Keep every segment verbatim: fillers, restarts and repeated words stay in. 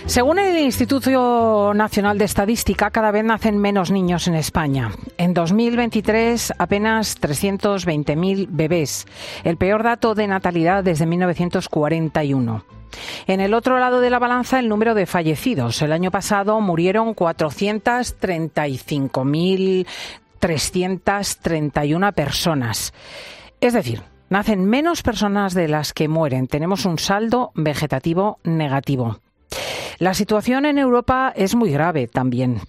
Según el Instituto Nacional de Estadística, cada vez nacen menos niños en España. En dos mil veintitrés, apenas trescientos veinte mil bebés, el peor dato de natalidad desde mil novecientos cuarenta y uno. En el otro lado de la balanza, el número de fallecidos. El año pasado murieron cuatrocientas treinta y cinco mil trescientas treinta y una personas. Es decir, nacen menos personas de las que mueren. Tenemos un saldo vegetativo negativo. La situación en Europa es muy grave también.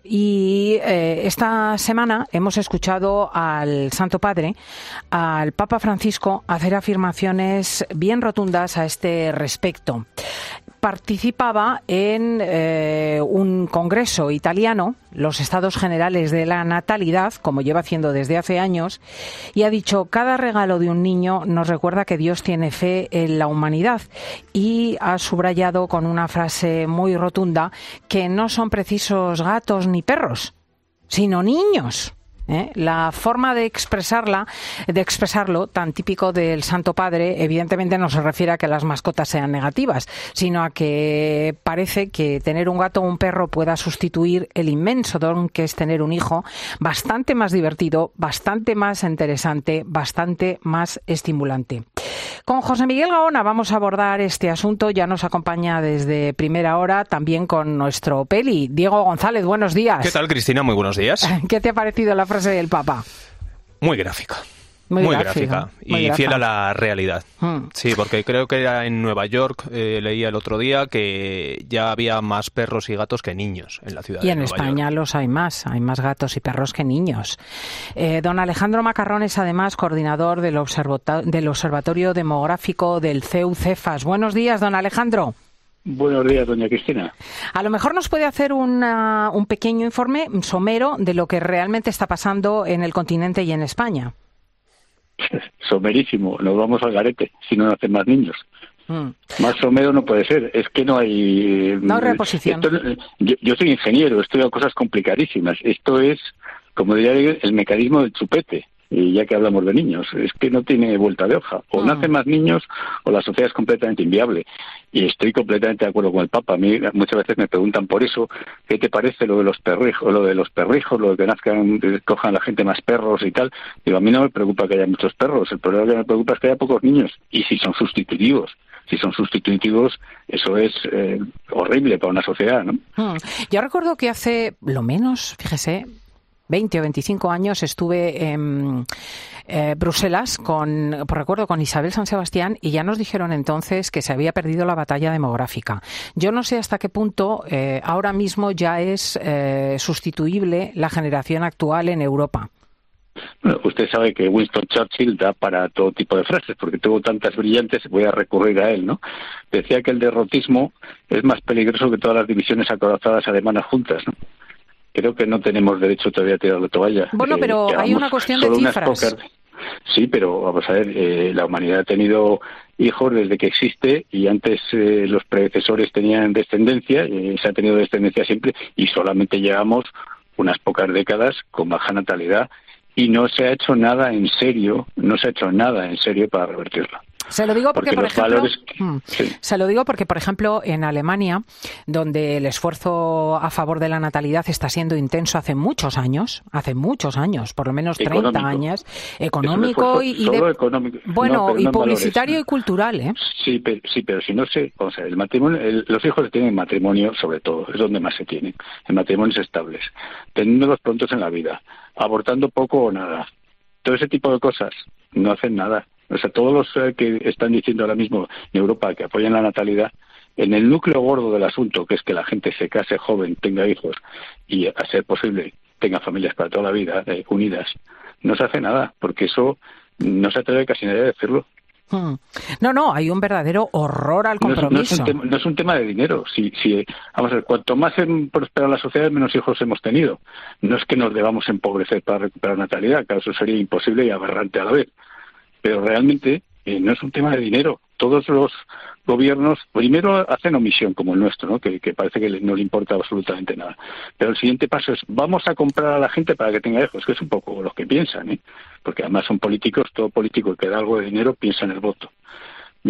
Y eh, esta semana hemos escuchado al Santo Padre, al Papa Francisco, hacer afirmaciones bien rotundas a este respecto. Participaba en eh, un congreso italiano, los Estados Generales de la Natalidad, como lleva haciendo desde hace años, y ha dicho: cada regalo de un niño nos recuerda que Dios tiene fe en la humanidad, y ha subrayado con una frase muy rotunda que no son precisos gatos ni perros, sino niños. ¿Eh? La forma de expresarla, de expresarlo, tan típico del Santo Padre, evidentemente no se refiere a que las mascotas sean negativas, sino a que parece que tener un gato o un perro pueda sustituir el inmenso don que es tener un hijo, bastante más divertido, bastante más interesante, bastante más estimulante. Con José Miguel Gaona vamos a abordar este asunto. Ya nos acompaña desde primera hora, también con nuestro peli, Diego González. Buenos días. ¿Qué tal, Cristina? Muy buenos días. ¿Qué te ha parecido la frase del Papa? Muy gráfica. Muy, muy gráfica, gráfica y muy gráfica. fiel a la realidad. Hmm. Sí, porque creo que era en Nueva York, eh, leía el otro día, que ya había más perros y gatos que niños en la ciudad y de en Nueva España York. Los hay más, hay más gatos y perros que niños. Eh, don Alejandro Macarrón es además coordinador del, observota- del Observatorio Demográfico del C E U Cefas. Buenos días, don Alejandro. Buenos días, doña Cristina. A lo mejor nos puede hacer una, un pequeño informe somero de lo que realmente está pasando en el continente y en España. Somerísimo, nos vamos al garete si no nacen más niños. Mm. Más somero no puede ser, es que no hay... No hay reposición. Esto, yo, yo soy ingeniero, estudio cosas complicadísimas. Esto es, como diría, el mecanismo del chupete. Y ya que hablamos de niños, es que no tiene vuelta de hoja. O mm. nacen más niños o la sociedad es completamente inviable. Y estoy completamente de acuerdo con el Papa. A mí muchas veces me preguntan por eso, ¿qué te parece lo de los perrijos, lo de los perrijos, lo de que nazcan, que cojan la gente más perros y tal? Digo, a mí no me preocupa que haya muchos perros, el problema que me preocupa es que haya pocos niños. Y si son sustitutivos. Si son sustitutivos, eso es eh, horrible para una sociedad, ¿no? Mm. Yo recuerdo que hace, lo menos, fíjese, veinte o veinticinco años estuve en eh, Bruselas, con, por recuerdo, con Isabel San Sebastián, y ya nos dijeron entonces que se había perdido la batalla demográfica. Yo no sé hasta qué punto eh, ahora mismo ya es eh, sustituible la generación actual en Europa. Bueno, usted sabe que Winston Churchill da para todo tipo de frases, porque tuvo tantas brillantes, voy a recurrir a él, ¿no? Decía que el derrotismo es más peligroso que todas las divisiones acorazadas alemanas juntas, ¿no? Creo que no tenemos derecho todavía a tirar la toalla. Bueno, pero eh, hay una cuestión de cifras. Pocas... Sí, pero vamos a ver, eh, la humanidad ha tenido hijos desde que existe y antes eh, los predecesores tenían descendencia, eh, se ha tenido descendencia siempre y solamente llevamos unas pocas décadas con baja natalidad y no se ha hecho nada en serio, no se ha hecho nada en serio para revertirlo. Se lo digo porque, porque por ejemplo, valores... sí. se lo digo porque, por ejemplo, en Alemania, donde el esfuerzo a favor de la natalidad está siendo intenso hace muchos años, hace muchos años, por lo menos treinta económico. años, económico y, y de, económico. bueno, no, y no publicitario valores, y cultural, ¿eh? Sí, pero, sí, pero si no se, o sea, el matrimonio, el, los hijos se tienen en matrimonio, sobre todo, es donde más se tienen, en matrimonios estables, teniéndolos prontos en la vida, abortando poco o nada, todo ese tipo de cosas no hacen nada. O sea, todos los eh, que están diciendo ahora mismo en Europa que apoyan la natalidad, en el núcleo gordo del asunto, que es que la gente se case joven, tenga hijos y, a ser posible, tenga familias para toda la vida, eh, unidas, no se hace nada, porque eso no se atreve casi nadie a decirlo. Hmm. No, no, hay un verdadero horror al compromiso. No es, no es, un, tema, no es un tema de dinero. Si, si, vamos a ver, cuanto más prospera la sociedad, menos hijos hemos tenido. No es que nos debamos empobrecer para recuperar natalidad, claro, eso sería imposible y aberrante a la vez. Pero realmente eh, no es un tema de dinero. Todos los gobiernos primero hacen omisión, como el nuestro, ¿no? que, que parece que no le importa absolutamente nada. Pero el siguiente paso es, vamos a comprar a la gente para que tenga hijos, que es un poco los que piensan, ¿eh? Porque además son políticos, todo político que da algo de dinero piensa en el voto. Bien,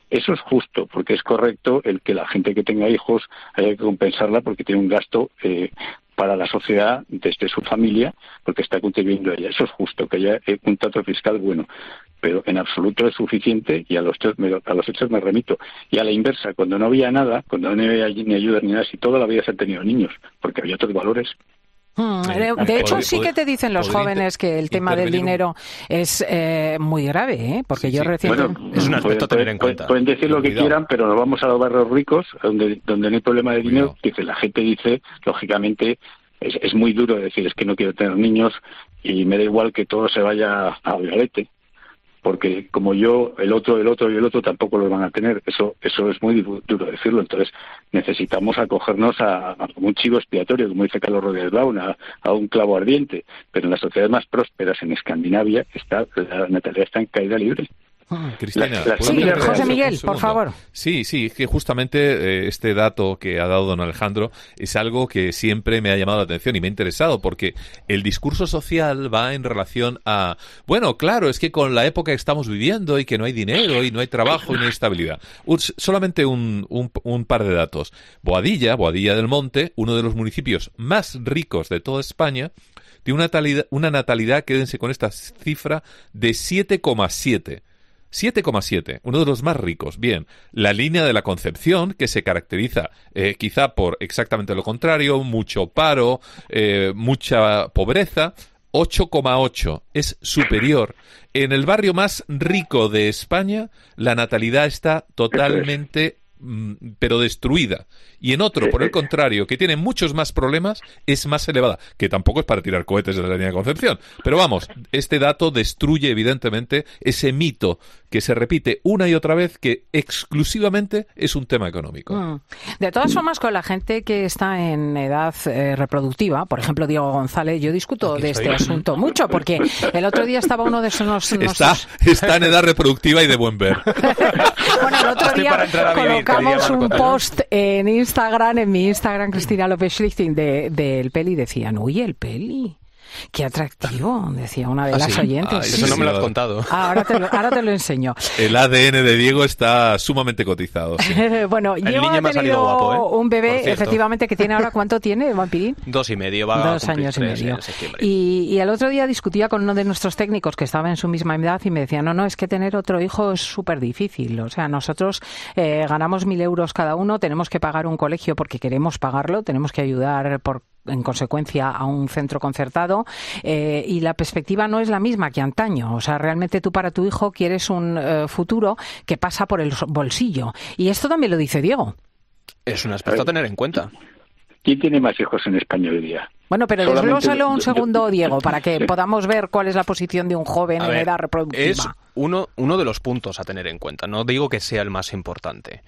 Eso es justo, porque es correcto el que la gente que tenga hijos haya que compensarla porque tiene un gasto eh, para la sociedad desde su familia, porque está contribuyendo a ella. Eso es justo, que haya un trato fiscal bueno, pero en absoluto es suficiente, y a los, a los hechos me remito. Y a la inversa, cuando no había nada, cuando no había ni ayuda ni nada, si toda la vida se han tenido niños, porque había otros valores. Hmm, de, de hecho, sí que te dicen los jóvenes que el tema del dinero es eh, muy grave, ¿eh? Porque sí, yo sí. recién... Bueno, es un aspecto a tener en cuenta. Pueden decir lo que Cuidado. quieran, pero nos vamos a los barrios ricos, donde donde no hay problema de dinero, que la gente dice, lógicamente, es, es muy duro decir, es que no quiero tener niños y me da igual que todo se vaya al garete, porque como yo, el otro, el otro y el otro tampoco los van a tener. Eso eso es muy duro decirlo. Entonces necesitamos acogernos a, a un chivo expiatorio, como dice Carlos Rodríguez Brown, a, a un clavo ardiente. Pero en las sociedades más prósperas, en Escandinavia, está la natalidad está en caída libre. Ah, Cristina, la, la sí, José Miguel, por favor. Sí, sí, que justamente eh, este dato que ha dado don Alejandro es algo que siempre me ha llamado la atención y me ha interesado, porque el discurso social va en relación a, bueno, claro, es que con la época que estamos viviendo y que no hay dinero y no hay trabajo y no hay estabilidad. Un, solamente un, un, un par de datos. Boadilla, Boadilla del Monte, uno de los municipios más ricos de toda España, tiene una natalidad, una natalidad, quédense con esta cifra, de siete coma siete. siete coma siete, uno de los más ricos. Bien, la línea de la Concepción, que se caracteriza eh, quizá por exactamente lo contrario, mucho paro, eh, mucha pobreza, ocho coma ocho, es superior. En el barrio más rico de España, la natalidad está totalmente, mm, pero destruida. Y en otro, por el contrario, que tiene muchos más problemas, es más elevada, que tampoco es para tirar cohetes de la línea de Concepción. Pero vamos, este dato destruye evidentemente ese mito que se repite una y otra vez, que exclusivamente es un tema económico. Mm. De todas formas, con la gente que está en edad eh, reproductiva, por ejemplo Diego González, yo discuto Aquí de este asunto mucho, porque el otro día estaba uno de esos... Nos, está, está en edad reproductiva y de buen ver. Bueno, el otro día colocamos un post en Instagram Instagram, en mi Instagram, Cristina López Schlichting, de, del Peli, decían, uy, el Peli, qué atractivo, decía una de ¿Ah, las sí? oyentes. Ah, eso sí, no me lo has contado. Ah, ahora, te lo, ahora te lo enseño. El A D N de Diego está sumamente cotizado. Sí. Bueno, el Diego niño ha tenido guapo, ¿eh? un bebé, efectivamente, que tiene ahora, ¿cuánto tiene, Vampirín? Dos y medio, va Dos a años y medio. En septiembre. Y, y el otro día discutía con uno de nuestros técnicos que estaba en su misma edad y me decía, no, no, es que tener otro hijo es súper difícil. O sea, nosotros eh, ganamos mil euros cada uno, tenemos que pagar un colegio porque queremos pagarlo, tenemos que ayudar por en consecuencia a un centro concertado eh, y la perspectiva no es la misma que antaño. O sea, realmente tú para tu hijo quieres un eh, futuro que pasa por el bolsillo. Y esto también lo dice Diego. Es un aspecto a tener en cuenta. ¿Quién tiene más hijos en España hoy día? Bueno, pero desglósalo un segundo, Diego, para que podamos ver cuál es la posición de un joven a en ver, edad reproductiva. Es uno, uno de los puntos a tener en cuenta. No digo que sea el más importante.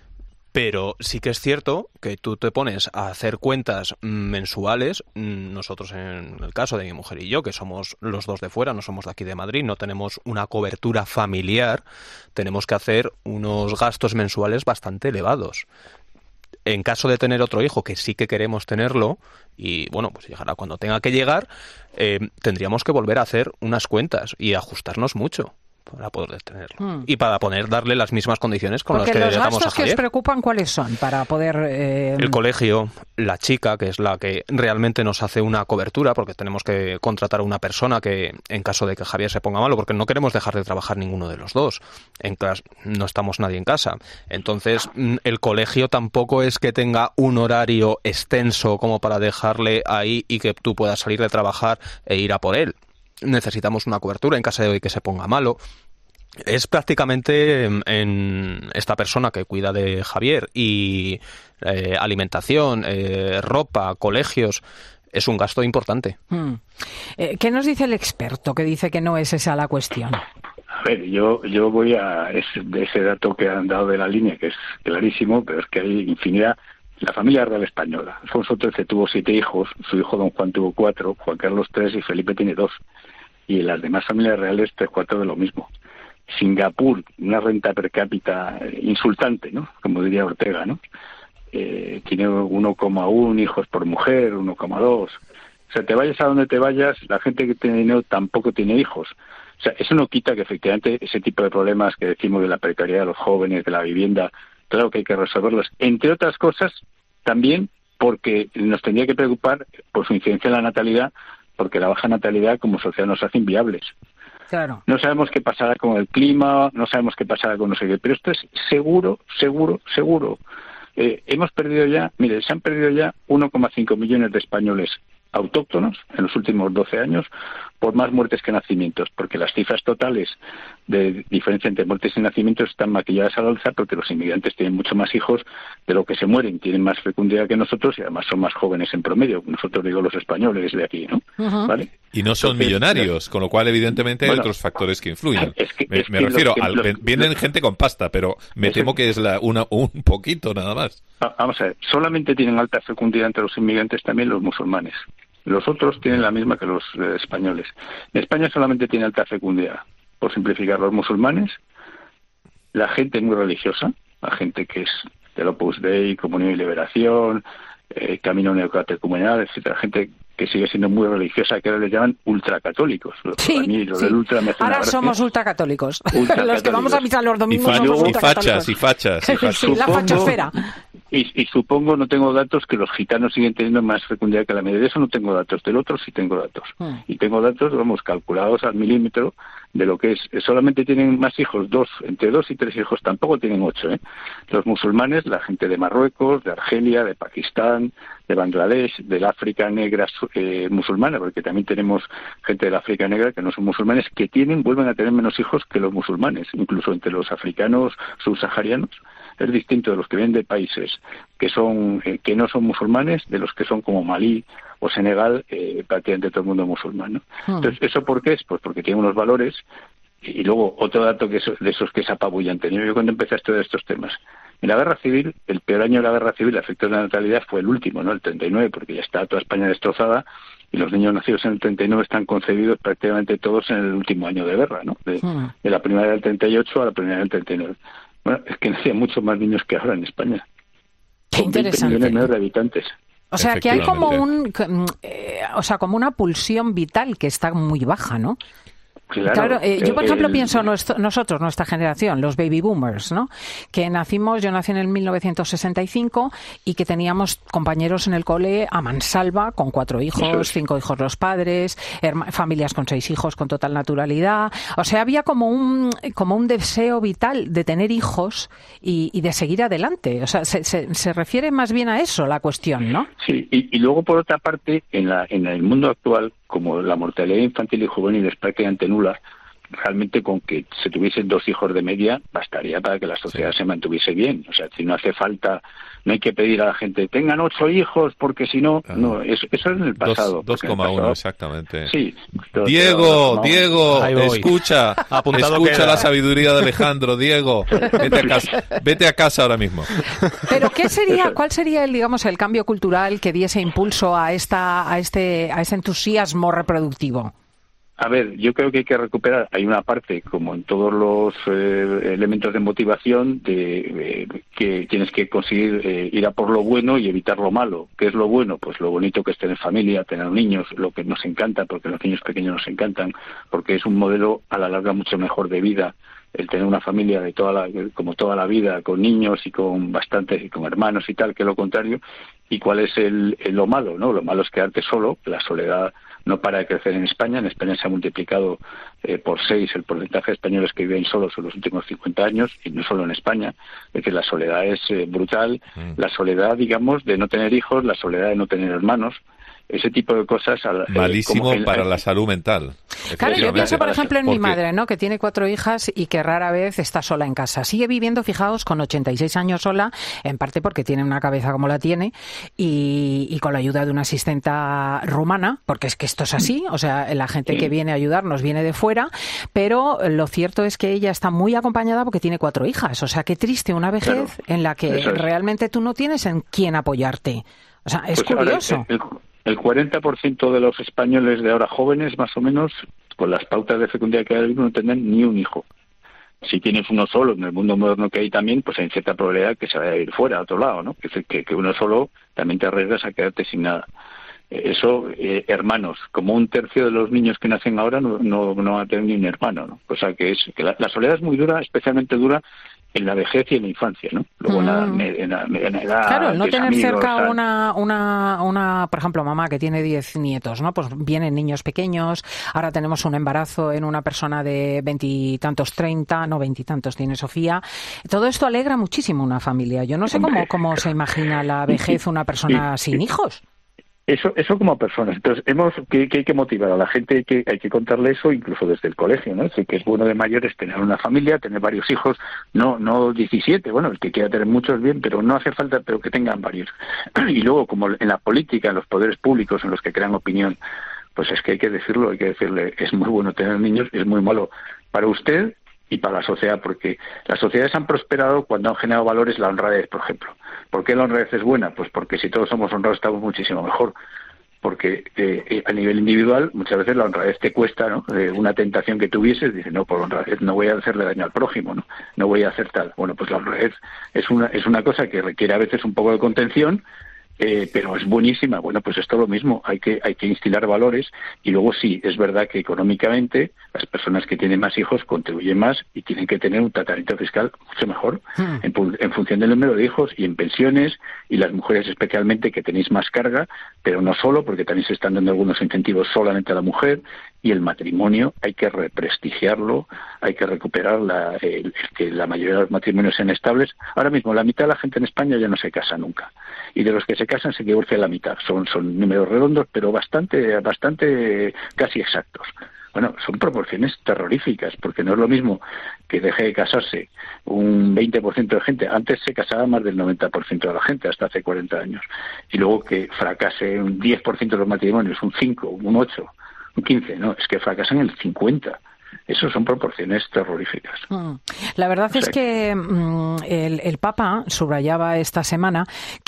Pero sí que es cierto que tú te pones a hacer cuentas mensuales. Nosotros, en el caso de mi mujer y yo, que somos los dos de fuera, no somos de aquí de Madrid, no tenemos una cobertura familiar, tenemos que hacer unos gastos mensuales bastante elevados. En caso de tener otro hijo, que sí que queremos tenerlo, y bueno, pues llegará cuando tenga que llegar, eh, tendríamos que volver a hacer unas cuentas y ajustarnos mucho para poder tenerlo. Hmm. Y para poder darle las mismas condiciones con Porque las que le damos a Javier. ¿Los gastos que os preocupan cuáles son para poder...? Eh... El colegio, la chica, que es la que realmente nos hace una cobertura, porque tenemos que contratar a una persona que, en caso de que Javier se ponga malo, porque no queremos dejar de trabajar ninguno de los dos. En clase, no estamos nadie en casa. Entonces, el colegio tampoco es que tenga un horario extenso como para dejarle ahí y que tú puedas salir de trabajar e ir a por él. Necesitamos una cobertura en caso de que se ponga malo. Es prácticamente en, en esta persona que cuida de Javier y eh, alimentación, eh, ropa, colegios, es un gasto importante. Hmm. Eh, ¿Qué nos dice el experto que dice que no es esa la cuestión? A ver, yo yo voy a ese, de ese dato que han dado de la línea, que es clarísimo, pero es que hay infinidad. La familia real española, Alfonso trece tuvo siete hijos, su hijo don Juan tuvo cuatro, Juan Carlos tres y Felipe tiene dos. Y en las demás familias reales tres cuartos de lo mismo. Singapur, una renta per cápita insultante, ¿no? Como diría Ortega, ¿no? Eh, tiene uno coma uno hijos por mujer, uno coma dos. O sea, te vayas a donde te vayas, la gente que tiene dinero tampoco tiene hijos. O sea, eso no quita que efectivamente ese tipo de problemas que decimos de la precariedad de los jóvenes, de la vivienda, claro que hay que resolverlos. Entre otras cosas, también porque nos tendría que preocupar por su incidencia en la natalidad, porque la baja natalidad como sociedad nos hace inviables. Claro. No sabemos qué pasará con el clima, no sabemos qué pasará con no sé qué, pero esto es seguro, seguro, seguro. Eh, hemos perdido ya, mire, se han perdido ya uno coma cinco millones de españoles autóctonos en los últimos doce años por más muertes que nacimientos, porque las cifras totales de diferencia entre muertes y nacimientos están maquilladas al alza porque los inmigrantes tienen mucho más hijos de lo que se mueren, tienen más fecundidad que nosotros y además son más jóvenes en promedio, nosotros digo los españoles de aquí, ¿no? Uh-huh. ¿Vale? Y no son Entonces, millonarios, con lo cual evidentemente bueno, hay otros factores que influyen. Es que, me es me que refiero, los, al, los, vienen los, gente con pasta, pero me temo es, que es la, una, un poquito nada más. Vamos a ver, solamente tienen alta fecundidad entre los inmigrantes también los musulmanes. Los otros tienen la misma que los eh, españoles. En España solamente tiene alta fecundidad, por simplificar, los musulmanes, la gente muy religiosa, la gente que es del Opus Dei, Comunión y Liberación, eh, Camino Neocatecumenal, etcétera, gente que sigue siendo muy religiosa, que ahora les llaman ultracatólicos. Sí, a mí, sí. Ultra ahora somos ultracatólicos. ultracatólicos. Los que vamos a misa los domingos y somos ultracatólicos. Y fachas, y fachas. Y fachas. Sí, la fachosfera. Y, y supongo, no tengo datos, que los gitanos siguen teniendo más fecundidad que la media. De eso no tengo datos, del otro sí tengo datos. Mm. Y tengo datos, vamos, calculados al milímetro de lo que es. Solamente tienen más hijos, dos, entre dos y tres hijos, tampoco tienen ocho, ¿eh? Los musulmanes, la gente de Marruecos, de Argelia, de Pakistán, de Bangladesh, del África negra eh, musulmana, porque también tenemos gente del África negra que no son musulmanes, que tienen, vuelven a tener menos hijos que los musulmanes, incluso entre los africanos subsaharianos. Es distinto de los que vienen de países que son eh, que no son musulmanes, de los que son como Malí o Senegal, eh, prácticamente todo el mundo musulmán, ¿no? Hmm. Entonces, ¿eso por qué es? Pues porque tiene unos valores. Y luego, otro dato que es, de esos que es apabullante. Yo cuando empecé a estudiar estos temas, en la guerra civil, el peor año de la guerra civil, el efecto de la natalidad, fue el último, ¿no? El treinta y nueve, porque ya está toda España destrozada y los niños nacidos en el treinta y nueve están concebidos prácticamente todos en el último año de guerra, ¿no? De, hmm. de la primavera del treinta y ocho a la primavera del treinta y nueve. Bueno, es que nacían muchos más niños que ahora en España. Qué interesante. veinte millones menos de habitantes. O sea, que hay como un, eh, o sea, como una pulsión vital que está muy baja, ¿no? Claro, claro eh, yo por ejemplo el... pienso nuestro, nosotros, nuestra generación, los baby boomers, ¿no? Que nacimos, yo nací en el mil novecientos sesenta y cinco y que teníamos compañeros en el cole a mansalva, con cuatro hijos, cinco hijos los padres, familias con seis hijos con total naturalidad. O sea, había como un como un deseo vital de tener hijos y, y de seguir adelante. O sea, se, se, se refiere más bien a eso la cuestión, ¿no? Sí, y, y luego por otra parte, en, la, en el mundo actual, como la mortalidad infantil y juvenil es prácticamente nula, realmente con que se tuviesen dos hijos de media bastaría para que la sociedad sí. se mantuviese bien. O sea, si no hace falta, no hay que pedir a la gente tengan ocho hijos porque si no, uh-huh. no, eso, eso es en el pasado. dos coma uno exactamente. Sí. Pero, Diego, pero, Diego, escucha, escucha la sabiduría de Alejandro, Diego, vete a casa, vete a casa ahora mismo. Pero ¿qué sería, cuál sería el, digamos, el cambio cultural que diese impulso a esta, a este, a ese entusiasmo reproductivo? A ver, yo creo que hay que recuperar, hay una parte, como en todos los eh, elementos de motivación, de eh, que tienes que conseguir eh, ir a por lo bueno y evitar lo malo. ¿Qué es lo bueno? Pues lo bonito que es tener familia, tener niños, lo que nos encanta, porque los niños pequeños nos encantan, porque es un modelo a la larga mucho mejor de vida, el tener una familia de toda la, como toda la vida, con niños y con bastantes, y con hermanos y tal, que lo contrario. ¿Y cuál es el, el lo malo, no? Lo malo es quedarte solo, la soledad no para de crecer en España. En España se ha multiplicado eh, por seis el porcentaje de españoles que viven solos en los últimos cincuenta años, y no solo en España. Es que la soledad es eh, brutal, mm. la soledad, digamos, de no tener hijos, la soledad de no tener hermanos, ese tipo de cosas. Eh, Malísimo como el, para la salud mental. Claro, yo pienso, por ejemplo, en mi madre, ¿no? Que tiene cuatro hijas y que rara vez está sola en casa. Sigue viviendo, fijaos, con ochenta y seis años sola, en parte porque tiene una cabeza como la tiene y, y con la ayuda de una asistenta rumana, porque es que esto es así, o sea, la gente que viene a ayudarnos viene de fuera, pero lo cierto es que ella está muy acompañada porque tiene cuatro hijas. O sea, qué triste una vejez claro, en la que es. realmente tú no tienes en quién apoyarte. O sea, es pues curioso. Ahora, el, el... El cuarenta por ciento de los españoles de ahora jóvenes, más o menos, con las pautas de fecundidad que hay, no tendrán ni un hijo. Si tienes uno solo, en el mundo moderno que hay también, pues hay cierta probabilidad que se vaya a ir fuera, a otro lado, ¿no? Que, que, que uno solo también te arriesgas a quedarte sin nada. Eso, eh, hermanos, como un tercio de los niños que nacen ahora no, no, no van a tener ni un hermano, ¿no? O sea que es que la, la soledad es muy dura, especialmente dura en la vejez y en la infancia, ¿no? Luego mm. en, la, en, la, en la edad... Claro, el no tener amigos, cerca tal. una, una, una, por ejemplo, mamá que tiene diez nietos, ¿no? Pues vienen niños pequeños, ahora tenemos un embarazo en una persona de veintitantos, treinta, no veintitantos tiene Sofía. Todo esto alegra muchísimo una familia. Yo no sé cómo, cómo se imagina la vejez una persona sin hijos. Eso, eso como personas. Entonces, hemos que, que hay que motivar a la gente, hay que, hay que contarle eso incluso desde el colegio, ¿no? Es decir, que es bueno de mayores tener una familia, tener varios hijos, no, no diecisiete, bueno, el que quiera tener muchos bien, pero no hace falta, pero que tengan varios. Y luego, como en la política, en los poderes públicos, en los que crean opinión, pues es que hay que decirlo, hay que decirle, es muy bueno tener niños, es muy malo para usted y para la sociedad, porque las sociedades han prosperado cuando han generado valores, la honradez, por ejemplo. ¿Por qué la honradez es buena? Pues porque si todos somos honrados estamos muchísimo mejor. Porque eh, a nivel individual muchas veces la honradez te cuesta, ¿no? Eh, una tentación que tuvieses, dices, no, por honradez no voy a hacerle daño al prójimo, ¿no? No voy a hacer tal. Bueno, pues la honradez es una, es una cosa que requiere a veces un poco de contención, Eh, pero es buenísima. Bueno, pues esto es lo mismo, hay que hay que instilar valores y luego sí, es verdad que económicamente las personas que tienen más hijos contribuyen más y tienen que tener un tratamiento fiscal mucho mejor mm. en, en función del número de hijos y en pensiones, y las mujeres especialmente que tenéis más carga, pero no solo, porque también se están dando algunos incentivos solamente a la mujer, y el matrimonio hay que represtigiarlo, hay que recuperar la, el, que la mayoría de los matrimonios sean estables. Ahora mismo la mitad de la gente en España ya no se casa nunca, y de los que se casan se divorcia la mitad. Son son números redondos, pero bastante bastante casi exactos. Bueno, son proporciones terroríficas, porque no es lo mismo que deje de casarse un veinte por ciento de gente. Antes se casaba más del noventa por ciento de la gente, hasta hace cuarenta años. Y luego que fracase un diez por ciento de los matrimonios, un cinco, un ocho, un quince, no, es que fracasan el cincuenta por ciento. Eso son proporciones terroríficas. La verdad o sea, es que mm, el, el Papa subrayaba esta semana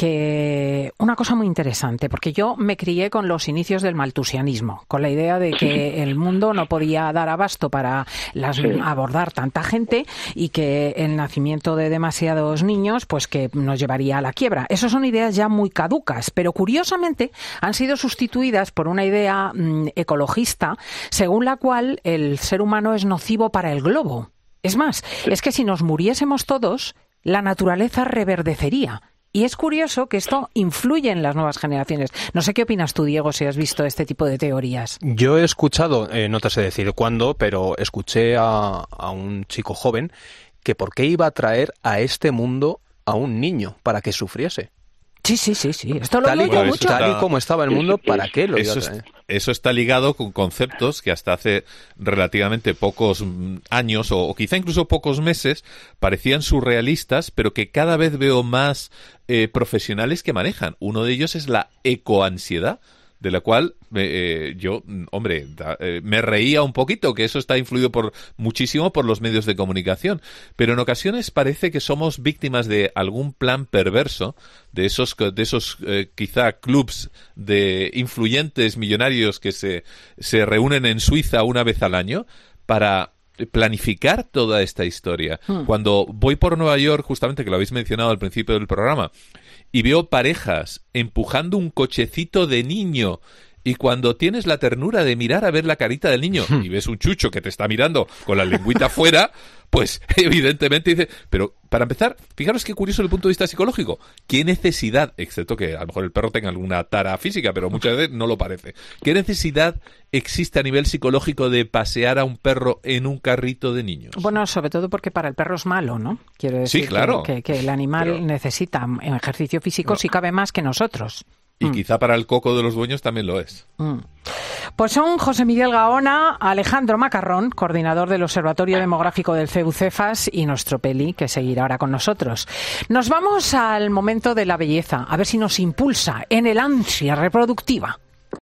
que una cosa muy interesante, porque yo me crié con los inicios del maltusianismo, con la idea de que el mundo no podía dar abasto para las, sí. abordar tanta gente, y que el nacimiento de demasiados niños pues que nos llevaría a la quiebra. Esas son ideas ya muy caducas, pero curiosamente han sido sustituidas por una idea mm, ecologista, según la cual el ser humano no es nocivo para el globo. Es más, sí. es que si nos muriésemos todos, la naturaleza reverdecería. Y es curioso que esto influye en las nuevas generaciones. No sé qué opinas tú, Diego, si has visto este tipo de teorías. Yo he escuchado, eh, no te sé decir cuándo, pero escuché a, a un chico joven que por qué iba a traer a este mundo a un niño para que sufriese. Sí, sí, sí, sí. Esto lo tal, digo y, mucho. Tal y como estaba el mundo, ¿para qué lo iba eso a traer? Es, eso está ligado con conceptos que hasta hace relativamente pocos años, o, o quizá incluso pocos meses, parecían surrealistas, pero que cada vez veo más eh, profesionales que manejan. Uno de ellos es la ecoansiedad, de la cual eh, yo, hombre, da, eh, me reía un poquito, que eso está influido por muchísimo por los medios de comunicación, pero en ocasiones parece que somos víctimas de algún plan perverso, de esos, de esos eh, quizá clubs de influyentes millonarios que se, se reúnen en Suiza una vez al año para planificar toda esta historia. Hmm. Cuando voy por Nueva York, justamente, que lo habéis mencionado al principio del programa, y veo parejas empujando un cochecito de niño, y cuando tienes la ternura de mirar a ver la carita del niño y ves un chucho que te está mirando con la lengüita fuera, pues evidentemente dice, pero para empezar, fijaros qué curioso desde el punto de vista psicológico, qué necesidad, excepto que a lo mejor el perro tenga alguna tara física, pero muchas veces no lo parece, qué necesidad existe a nivel psicológico de pasear a un perro en un carrito de niños. Bueno, sobre todo porque para el perro es malo, ¿no? Quiero decir sí, claro. que, que, que el animal pero... necesita ejercicio físico no. si cabe más que nosotros. Y mm. quizá para el coco de los dueños también lo es. Mm. Pues son José Miguel Gaona, Alejandro Macarrón, coordinador del Observatorio Demográfico del CEU-CEFAS, y nuestro Peli, que seguirá ahora con nosotros. Nos vamos al momento de la belleza, a ver si nos impulsa en el ansia reproductiva.